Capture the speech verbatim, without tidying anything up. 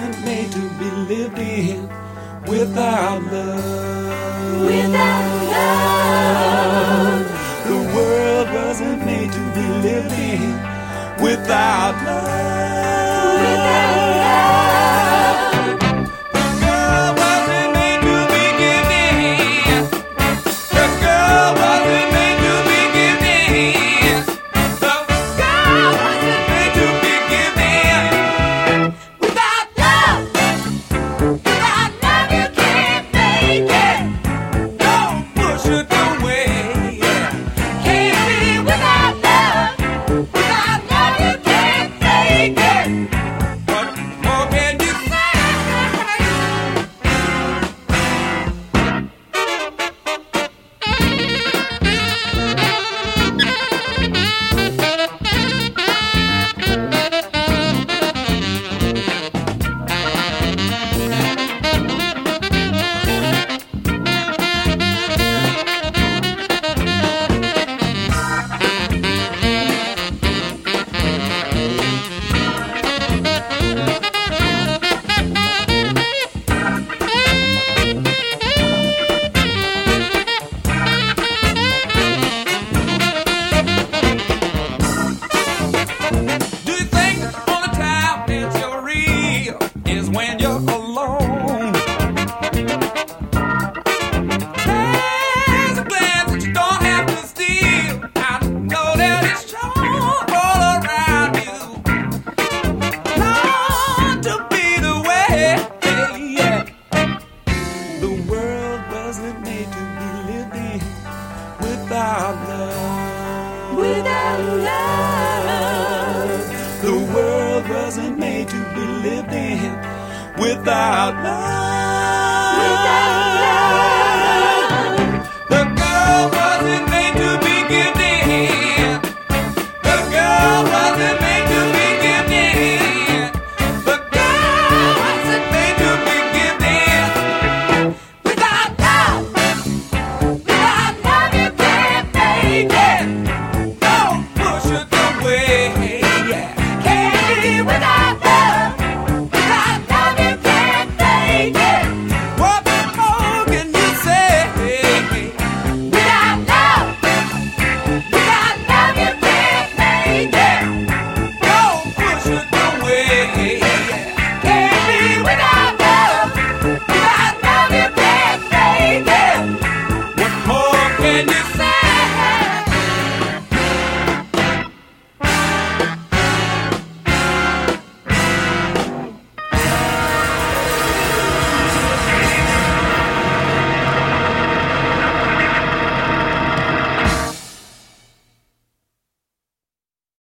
wasn't made to be lived in without love. Without love. The world wasn't made to be lived in without love. Without love. The girl wasn't made to be given. The girl wasn't made to be given. The girl wasn't made to be given Without love. Without love you can't make it. Don't push it away. Can't be without love. Without love you can't make it. What more can you say? Do you think the only time that you're real is when you're alone? There's a glance that you don't have to steal. I know that it's shown all around you. Long to be the way, yeah. The world wasn't made to be lived in without love. Without love. The world wasn't made to be lived in without love. Without love.